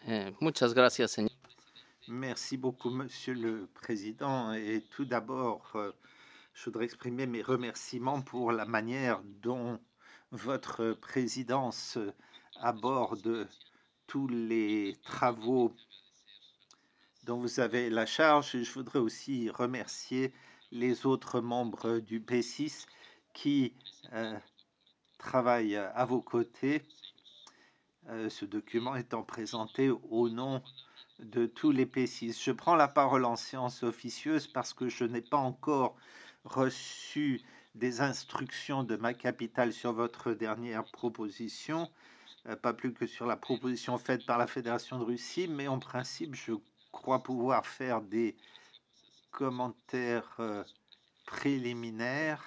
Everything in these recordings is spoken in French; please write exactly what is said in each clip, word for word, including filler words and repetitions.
Eh, muchas gracias, señor. Merci beaucoup, Monsieur le Président. Et tout d'abord, euh, je voudrais exprimer mes remerciements pour la manière dont votre présidence aborde tous les travaux dont vous avez la charge. Et je voudrais aussi remercier les autres membres du P six qui euh, travaillent à vos côtés, euh, ce document étant présenté au nom de tous les P six. Je prends la parole en séance officieuse parce que je n'ai pas encore reçu des instructions de ma capitale sur votre dernière proposition, euh, pas plus que sur la proposition faite par la Fédération de Russie, mais en principe, je crois pouvoir faire des commentaires euh, préliminaires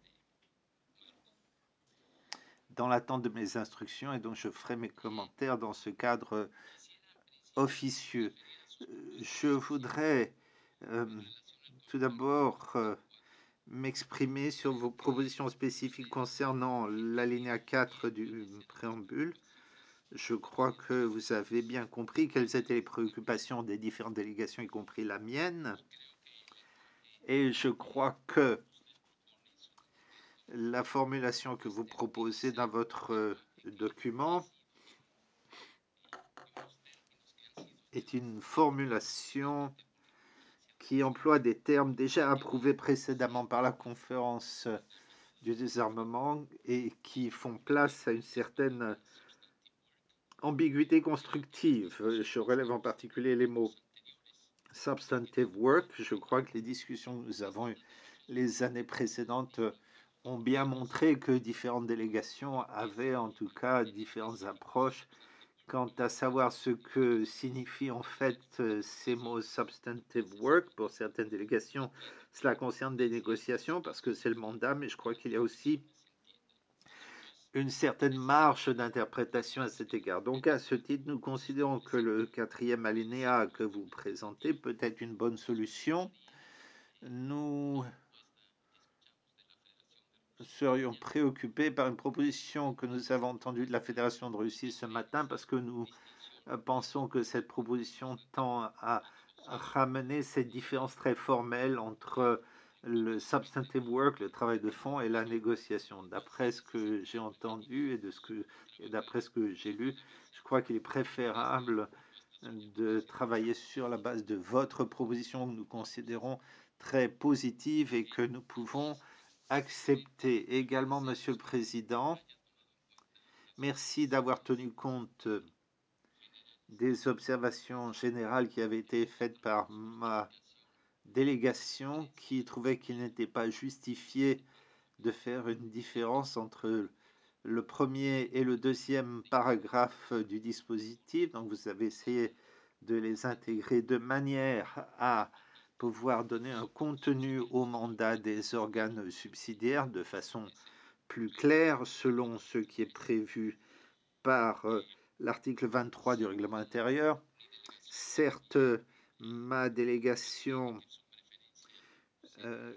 dans l'attente de mes instructions et donc je ferai mes commentaires dans ce cadre euh, officieux. Euh, Je voudrais euh, tout d'abord euh, m'exprimer sur vos propositions spécifiques concernant l'alinéa quatre du préambule. Je crois que vous avez bien compris quelles étaient les préoccupations des différentes délégations, y compris la mienne. Et je crois que la formulation que vous proposez dans votre euh, document est une formulation qui emploie des termes déjà approuvés précédemment par la conférence du désarmement et qui font place à une certaine ambiguïté constructive. Je relève en particulier les mots substantive work. Je crois que les discussions que nous avons eues les années précédentes ont bien montré que différentes délégations avaient en tout cas différentes approches quant à savoir ce que signifient en fait ces mots substantive work. Pour certaines délégations, cela concerne des négociations parce que c'est le mandat, mais je crois qu'il y a aussi une certaine marge d'interprétation à cet égard. Donc à ce titre, nous considérons que le quatrième alinéa que vous présentez peut être une bonne solution. Nous serions préoccupés par une proposition que nous avons entendue de la Fédération de Russie ce matin parce que nous pensons que cette proposition tend à ramener cette différence très formelle entre le substantive work, le travail de fond, et la négociation. D'après ce que j'ai entendu et de ce que, d'après ce que j'ai lu, je crois qu'il est préférable de travailler sur la base de votre proposition que nous considérons très positive et que nous pouvons accepter. Également, Monsieur le Président, merci d'avoir tenu compte des observations générales qui avaient été faites par ma délégation qui trouvait qu'il n'était pas justifié de faire une différence entre le premier et le deuxième paragraphe du dispositif. Donc vous avez essayé de les intégrer de manière à pouvoir donner un contenu au mandat des organes subsidiaires de façon plus claire selon ce qui est prévu par l'article vingt-trois du règlement intérieur. Certes, ma délégation euh,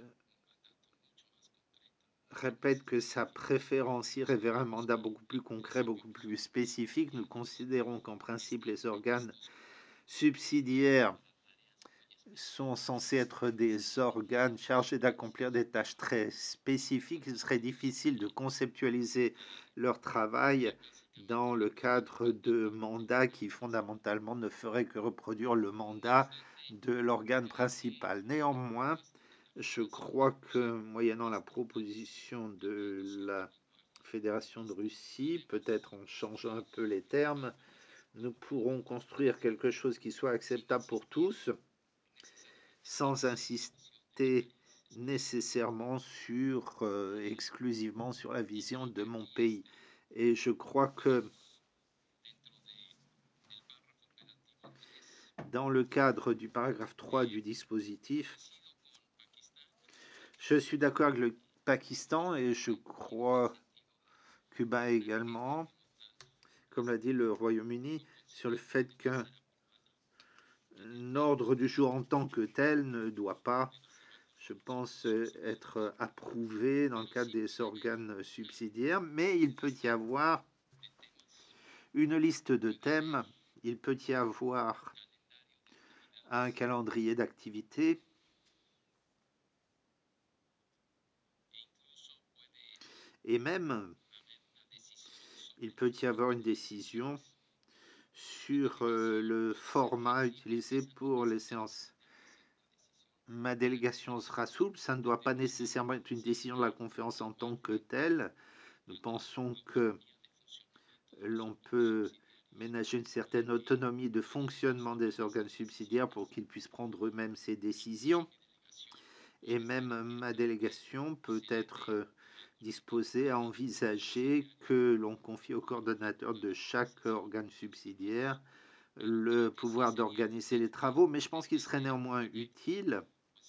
répète que sa préférence irait vers un mandat beaucoup plus concret, beaucoup plus spécifique. Nous considérons qu'en principe, les organes subsidiaires sont censés être des organes chargés d'accomplir des tâches très spécifiques. Il serait difficile de conceptualiser leur travail dans le cadre de mandats qui fondamentalement ne feraient que reproduire le mandat de l'organe principal. Néanmoins, je crois que moyennant la proposition de la Fédération de Russie, peut-être en changeant un peu les termes, nous pourrons construire quelque chose qui soit acceptable pour tous, sans insister nécessairement sur euh, exclusivement sur la vision de mon pays. Et je crois que dans le cadre du paragraphe trois du dispositif, je suis d'accord avec le Pakistan et je crois Cuba également, comme l'a dit le Royaume-Uni, sur le fait qu'un ordre du jour en tant que tel ne doit pas, je pense, être approuvé dans le cadre des organes subsidiaires, mais il peut y avoir une liste de thèmes il peut y avoir un calendrier d'activité et même il peut y avoir une décision sur euh, le format utilisé pour les séances. Ma délégation sera souple, ça ne doit pas nécessairement être une décision de la conférence en tant que telle. Nous pensons que l'on peut ménager une certaine autonomie de fonctionnement des organes subsidiaires pour qu'ils puissent prendre eux-mêmes ces décisions. Et même ma délégation peut être disposée à envisager que l'on confie au coordonnateur de chaque organe subsidiaire le pouvoir d'organiser les travaux, mais je pense qu'il serait néanmoins utile,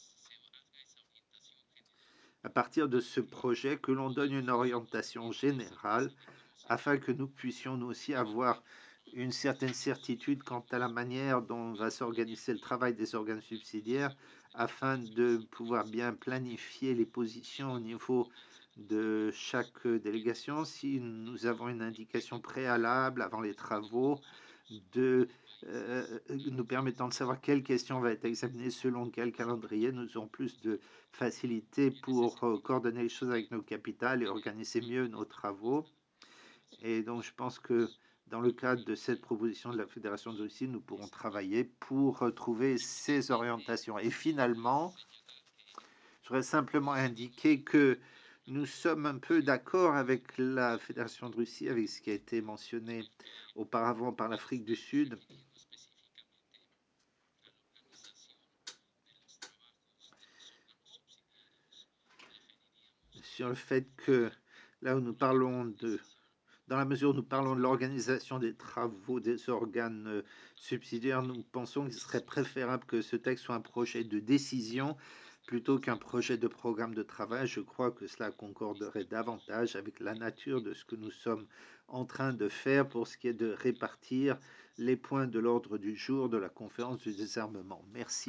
à partir de ce projet, que l'on donne une orientation générale afin que nous puissions nous aussi avoir une certaine certitude quant à la manière dont va s'organiser le travail des organes subsidiaires afin de pouvoir bien planifier les positions au niveau de chaque délégation. Si nous avons une indication préalable avant les travaux de euh, nous permettant de savoir quelle question va être examinée selon quel calendrier, nous aurons plus de facilité pour euh, coordonner les choses avec nos capitales et organiser mieux nos travaux. Et donc, je pense que dans le cadre de cette proposition de la Fédération de Russie, nous pourrons travailler pour trouver ces orientations. Et finalement, je voudrais simplement indiquer que nous sommes un peu d'accord avec la Fédération de Russie, avec ce qui a été mentionné auparavant par l'Afrique du Sud, sur le fait que là où nous parlons de, dans la mesure où nous parlons de l'organisation des travaux des organes euh, subsidiaires, nous pensons qu'il serait préférable que ce texte soit un projet de décision plutôt qu'un projet de programme de travail. Je crois que cela concorderait davantage avec la nature de ce que nous sommes en train de faire pour ce qui est de répartir les points de l'ordre du jour de la conférence du désarmement. Merci.